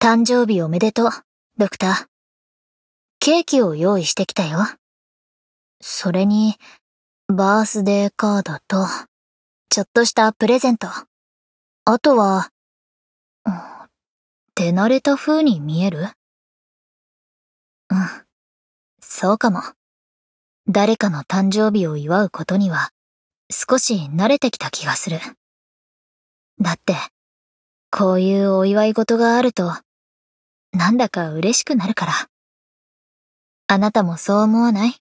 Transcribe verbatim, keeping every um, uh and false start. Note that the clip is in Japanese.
誕生日おめでとう、ドクター。ケーキを用意してきたよ。それに、バースデーカードと、ちょっとしたプレゼント。あとは、手慣れた風に見える？うん、そうかも。誰かの誕生日を祝うことには、少し慣れてきた気がする。だって、こういうお祝い事があると、なんだか嬉しくなるから。あなたもそう思わない？